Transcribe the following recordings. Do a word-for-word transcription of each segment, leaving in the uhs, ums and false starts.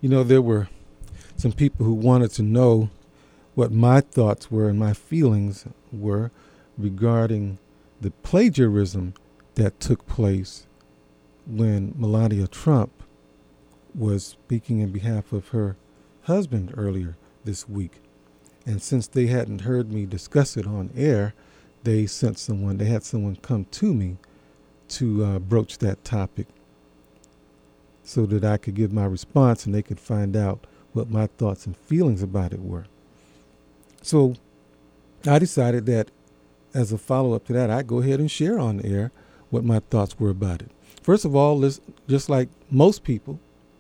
You know, there were some people who wanted to know what my thoughts were and my feelings were regarding the plagiarism that took place when Melania Trump was speaking in behalf of her husband earlier this week. And since they hadn't heard me discuss it on air, they sent someone, they had someone come to me to uh, broach that topic so that I could give my response and they could find out what my thoughts and feelings about it were. So I decided that as a follow-up to that, I'd go ahead and share on air what my thoughts were about it. First of all, let's, just like most people,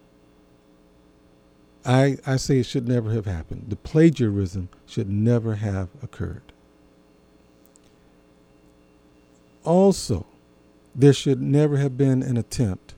I, I say it should never have happened. The plagiarism should never have occurred. Also, there should never have been an attempt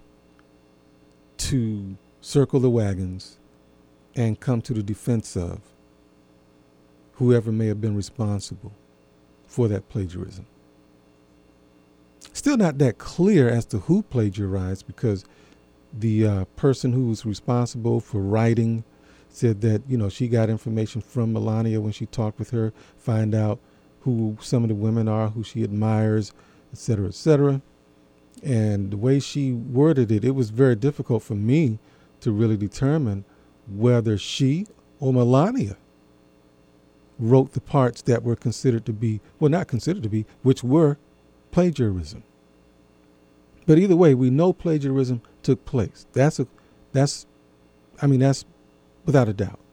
to circle the wagons and come to the defense of whoever may have been responsible for that plagiarism. Still not that clear as to who plagiarized, because the uh, person who was responsible for writing said that, you know, she got information from Melania when she talked with her, find out who some of the women are, who she admires, et cetera, et cetera. And the way she worded it, it was very difficult for me to really determine whether she or Melania wrote the parts that were considered to be, well, not considered to be, which were plagiarism. But either way, we know plagiarism took place. That's a, that's, I mean, that's without a doubt.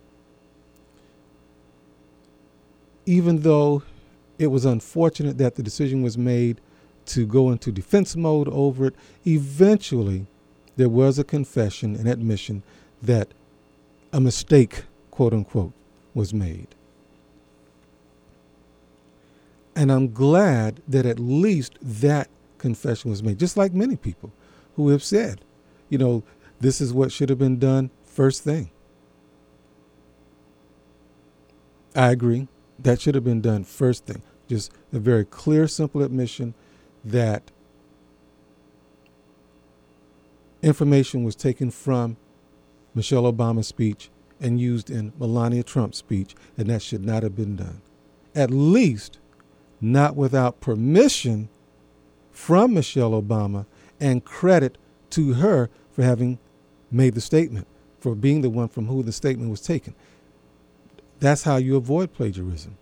Even though it was unfortunate that the decision was made to go into defense mode over it, eventually there was a confession and admission that a mistake, quote unquote, was made. And I'm glad that at least that confession was made, just like many people who have said, you know, this is what should have been done first thing. I agree. That should have been done first thing. Just a very clear, simple admission that information was taken from Michelle Obama's speech and used in Melania Trump's speech, and that should not have been done. At least not without permission from Michelle Obama and credit to her for having made the statement, for being the one from who the statement was taken. That's how you avoid plagiarism.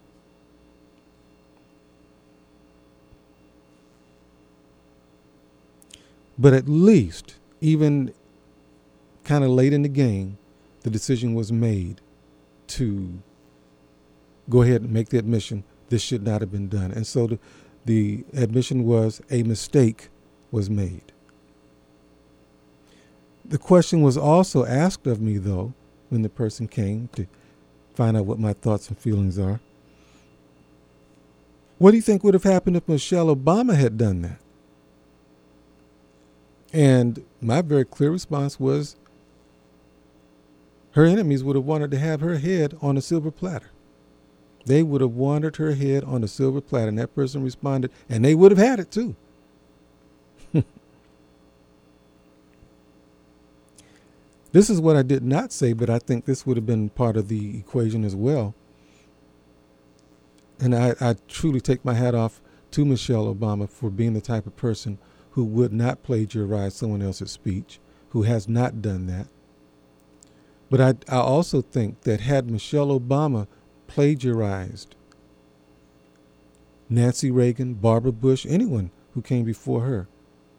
But at least, even kind of late in the game, the decision was made to go ahead and make the admission this should not have been done. And so the, the admission was a mistake was made. The question was also asked of me, though, when the person came to find out what my thoughts and feelings are. What do you think would have happened if Michelle Obama had done that? And my very clear response was her enemies would have wanted to have her head on a silver platter. They would have wanted her head on a silver platter. And that person responded, and they would have had it too. This is what I did not say, but I think this would have been part of the equation as well. And I, I truly take my hat off to Michelle Obama for being the type of person who would not plagiarize someone else's speech, who has not done that. But I, I also think that had Michelle Obama plagiarized Nancy Reagan, Barbara Bush, anyone who came before her,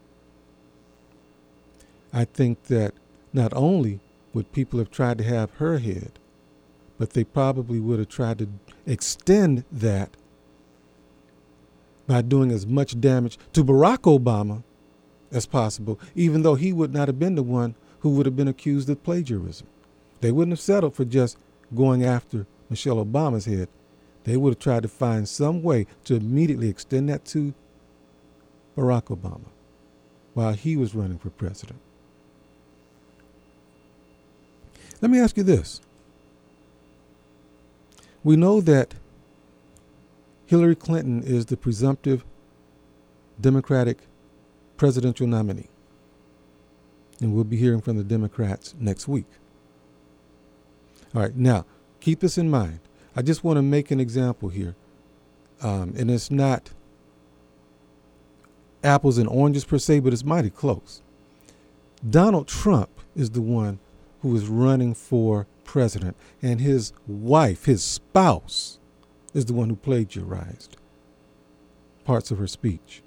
I think that not only would people have tried to have her head, but they probably would have tried to extend that by doing as much damage to Barack Obama as possible, even though he would not have been the one who would have been accused of plagiarism. They wouldn't have settled for just going after Michelle Obama's head. They would have tried to find some way to immediately extend that to Barack Obama while he was running for president. Let me ask you this. We know that Hillary Clinton is the presumptive Democratic presidential nominee. And we'll be hearing from the Democrats next week. All right, now keep this in mind. I just want to make an example here, um, and it's not apples and oranges per se, but it's mighty close. Donald Trump is the one who is running for president, and his wife, his spouse, is the one who plagiarized parts of her speech.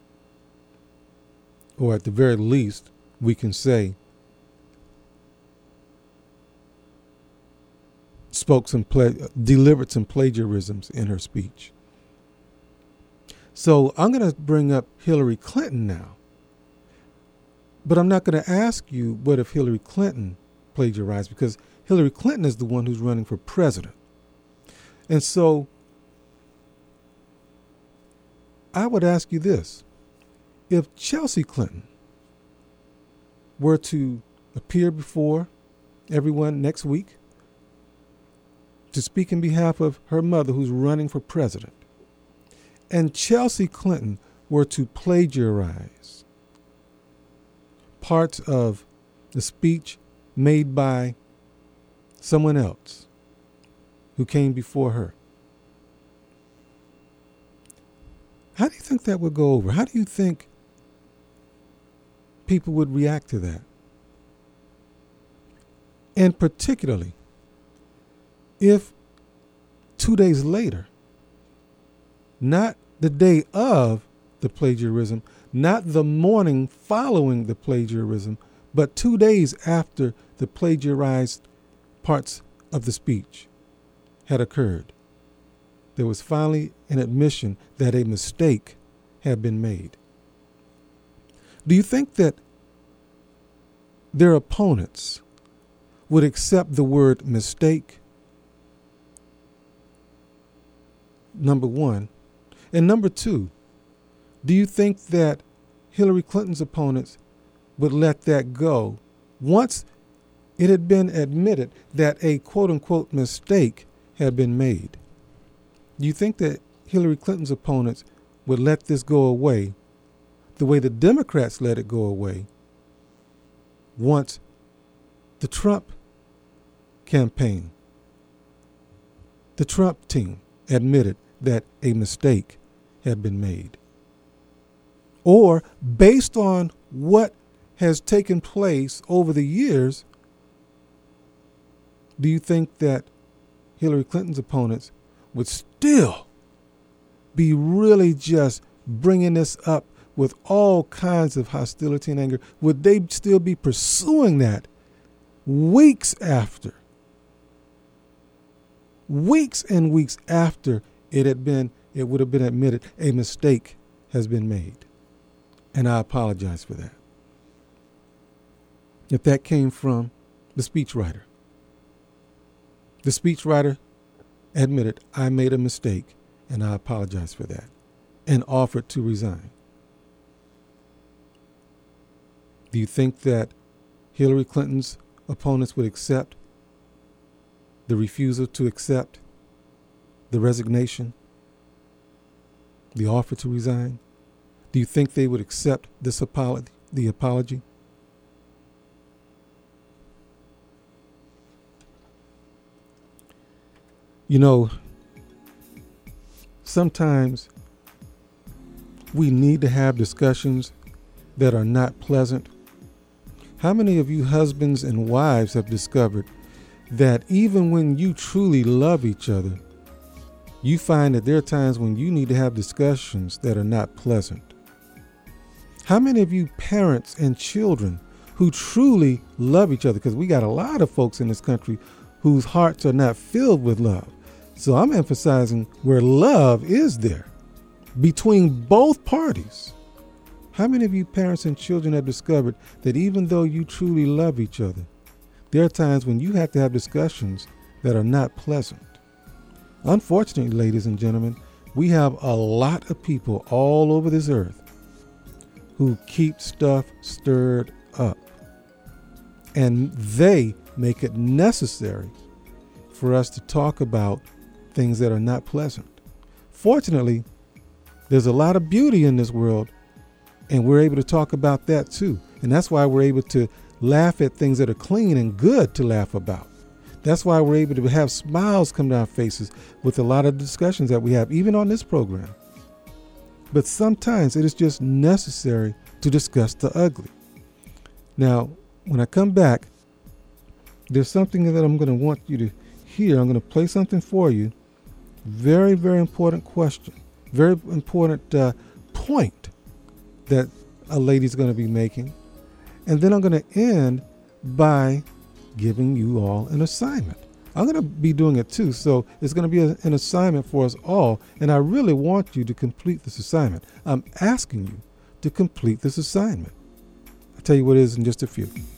Or at the very least, we can say spoke some pla- delivered some plagiarisms in her speech. So I'm going to bring up Hillary Clinton now. But I'm not going to ask you what if Hillary Clinton plagiarized, because Hillary Clinton is the one who's running for president. And so I would ask you this. If Chelsea Clinton were to appear before everyone next week to speak in behalf of her mother who's running for president, and Chelsea Clinton were to plagiarize parts of the speech made by someone else who came before her, how do you think that would go over? How do you think people would react to that? And particularly if two days later, not the day of the plagiarism, not the morning following the plagiarism, but two days after the plagiarized parts of the speech had occurred, there was finally an admission that a mistake had been made. Do you think that their opponents would accept the word mistake? Number one. And number two, do you think that Hillary Clinton's opponents would let that go once it had been admitted that a quote-unquote mistake had been made? Do you think that Hillary Clinton's opponents would let this go away the way the Democrats let it go away once the Trump campaign, the Trump team admitted that a mistake had been made? Or based on what has taken place over the years, do you think that Hillary Clinton's opponents would still be really just bringing this up with all kinds of hostility and anger? Would they still be pursuing that weeks after, weeks and weeks after it had been, it would have been admitted a mistake has been made? And I apologize for that. If that came from the speechwriter. The speechwriter admitted, I made a mistake and I apologize for that, and offered to resign. Do you think that Hillary Clinton's opponents would accept the refusal to accept the resignation, the offer to resign? Do you think they would accept this apology, the apology? You know, sometimes we need to have discussions that are not pleasant. How many of you husbands and wives have discovered that even when you truly love each other, you find that there are times when you need to have discussions that are not pleasant? How many of you parents and children who truly love each other, because we got a lot of folks in this country whose hearts are not filled with love. So I'm emphasizing where love is there between both parties. How many of you parents and children have discovered that even though you truly love each other, there are times when you have to have discussions that are not pleasant? Unfortunately, ladies and gentlemen, we have a lot of people all over this earth who keep stuff stirred up, and they make it necessary for us to talk about things that are not pleasant. Fortunately, there's a lot of beauty in this world, and we're able to talk about that too. And that's why we're able to laugh at things that are clean and good to laugh about. That's why we're able to have smiles come down our faces with a lot of discussions that we have, even on this program. But sometimes it is just necessary to discuss the ugly. Now, when I come back, there's something that I'm going to want you to hear. I'm going to play something for you. Very, very important question. Very important uh, point that a lady's going to be making. And then I'm going to end by giving you all an assignment. I'm going to be doing it too, so it's going to be a, an assignment for us all, and I really want you to complete this assignment. I'm asking you to complete this assignment. I'll tell you what it is in just a few.